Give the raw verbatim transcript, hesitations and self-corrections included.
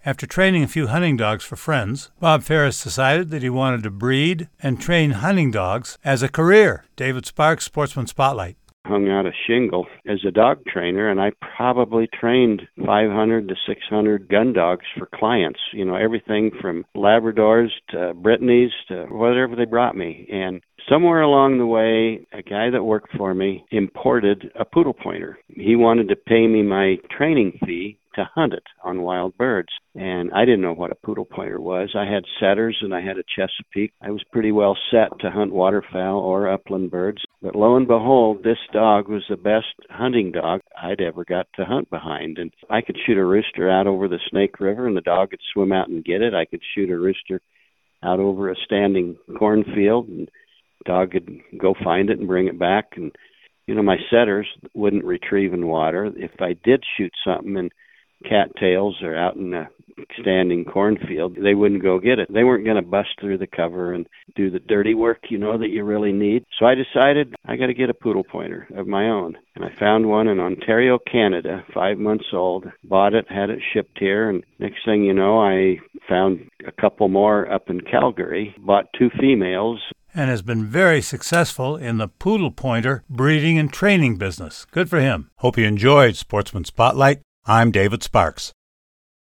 After training a few hunting dogs for friends, Bob Ferris decided that he wanted to breed and train hunting dogs as a career. David Sparks, Sportsman Spotlight. Hung out a shingle as a dog trainer, and I probably trained five hundred to six hundred gun dogs for clients, you know, everything from Labradors to Brittany's to whatever they brought me. And somewhere along the way, a guy that worked for me imported a poodle pointer. He wanted to pay me my training fee to hunt it on wild birds. And I didn't know what a poodle pointer was. I had setters and I had a Chesapeake. I was pretty well set to hunt waterfowl or upland birds. But lo and behold, this dog was the best hunting dog I'd ever got to hunt behind. And I could shoot a rooster out over the Snake River and the dog could swim out and get it. I could shoot a rooster out over a standing cornfield and the dog could go find it and bring it back. And, you know, my setters wouldn't retrieve in water. If I did shoot something and cattails or out in a standing cornfield, they wouldn't go get it. They weren't going to bust through the cover and do the dirty work, you know, that you really need. So I decided I got to get a poodle pointer of my own. And I found one in Ontario, Canada, five months old, bought it, had it shipped here. And next thing you know, I found a couple more up in Calgary, bought two females. And has been very successful in the poodle pointer breeding and training business. Good for him. Hope you enjoyed Sportsman Spotlight. I'm David Sparks.